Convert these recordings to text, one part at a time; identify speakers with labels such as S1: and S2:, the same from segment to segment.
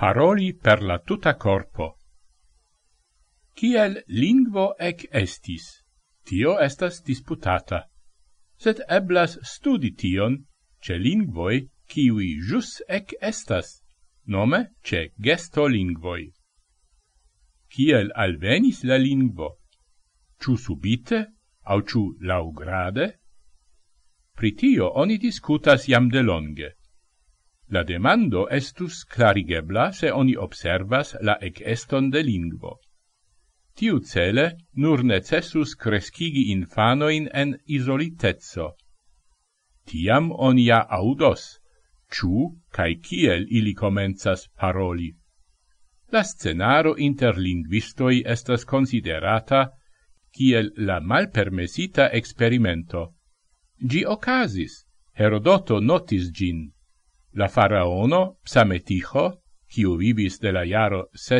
S1: Paroli per la tuta corpo. Kiel lingvo ec estis, tio estas disputata. Sed eblas studi tion, ce lingvoi, kiui jus ec estas, nome ce gesto lingvoi. Kiel alvenis la lingvo? Ciu subite, au ciu laugrade? Pritio oni discutas jam de longe. La demando estus clarigebla se oni observas la eceston de lingvo. Tiu cele nur necessus crescigi infanoin en isolitezzo. Tiam onia audos, ciu cae kiel ili comenzas paroli. La scenaro inter linguistoi estas considerata kiel la malpermesita experimento. Gi ocasis, Herodoto notis gin. La faraono Psameticho, quiu vivis de la jaro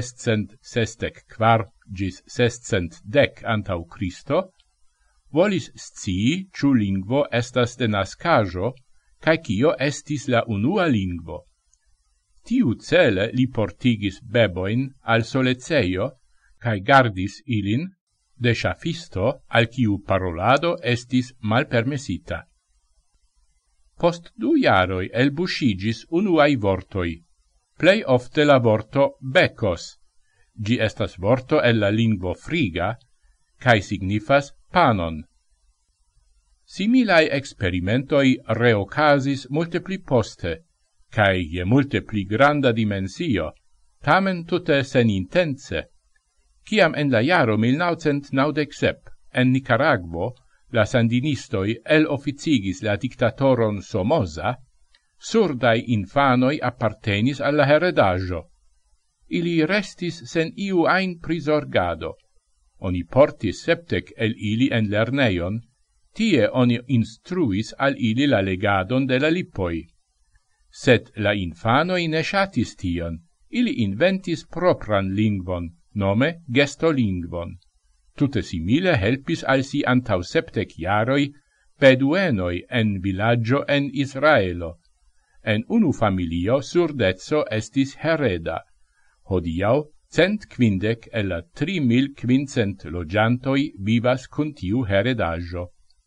S1: 664 gis 610 antau Christo, volis scii ciu lingvo estas de nascajo, cae cio estis la unua lingvo. Tiu cele li portigis beboin al soleceio, cae gardis ilin de chafisto al quiu parolado estis malpermesita. Post 2 jaroi elbusigis unuai vortoi, plei ofte la vorto becos, gi estas vorto el la lingvo friga, cae signifas panon. Similai experimentoi reocasis multe pli poste, cae je multe pli granda dimensio, tamen tute sen intense, ciam en la jaro 1997 en Nicaragvo la sandinistoi el officigis la dictatoron Somoza, surdai infanoi appartenis alla heredaggio. Ili restis sen iu ein prisorgado. Oni portis 70 el ili en lerneion, tie oni instruis al ili la legadon de la lippoi. Sed la infanoi ne shatis tion, ili inventis propran lingvon, nome gestolingvon. Tute simile helpis al si antau 70 jaroi beduenoi en villaggio en Israelo. En unu familio surdezzo estis hereda. Hodiau 150 el la 3500 logiantoi vivas cun tiu heredaggio.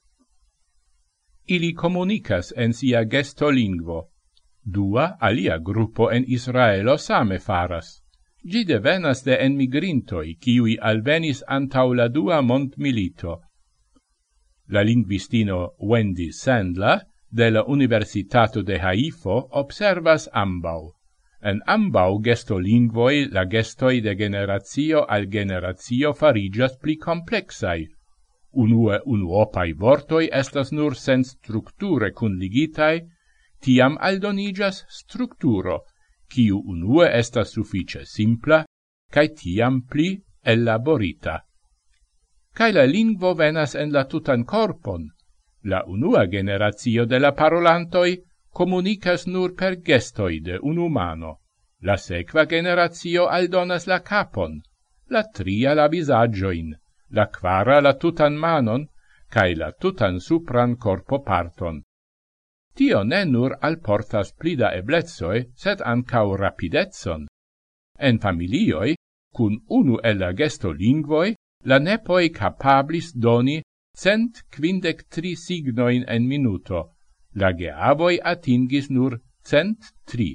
S1: Ili comunicas en sia gestolingvo. Dua alia gruppo en Israelo same faras. Gi devenas de enmigrintoi, kiui alvenis antau la dua mondmilito. La linguistino Wendy Sandler, de la Universitato de Haifo, observas ambau. En ambau gestolingvoi la gestoi de generatio al generatio farigias pli complexai. Unue unuopai vortoi estas nur sen structure cunligitai, tiam aldonigas structuro, quiu unue estas suffice simpla, cae tiam pli elaborita. Cae la lingvo venas en la tutan corpon. La unua generatio de la parolantoi comunicas nur per gestoi de un umano. La sequa generatio aldonas la capon, la tria la visagioin, la quara la tutan manon, cae la tutan supran corpo parton. Tio ne nur alportas plida eblezoe, sed ancau rapidetson. En familioi, cun unu el la gestolingvoi, la nepoi capablis doni 153 signoin en minuto, la geavoi atingis nur 103.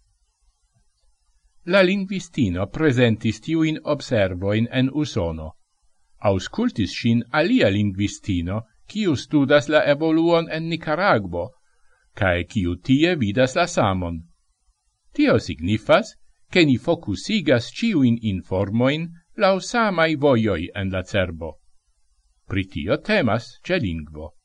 S1: La linguistino presentis tiuin observoin en Usono. Auscultis sin alia linguistino, quiu studas la evoluon en Nicaragvo, cae quiu tie vidas la samon. Tio signifas, che ni focusigas ciuin informoin lau samai voioi en la cerbo. Pritio temas ce lingvo.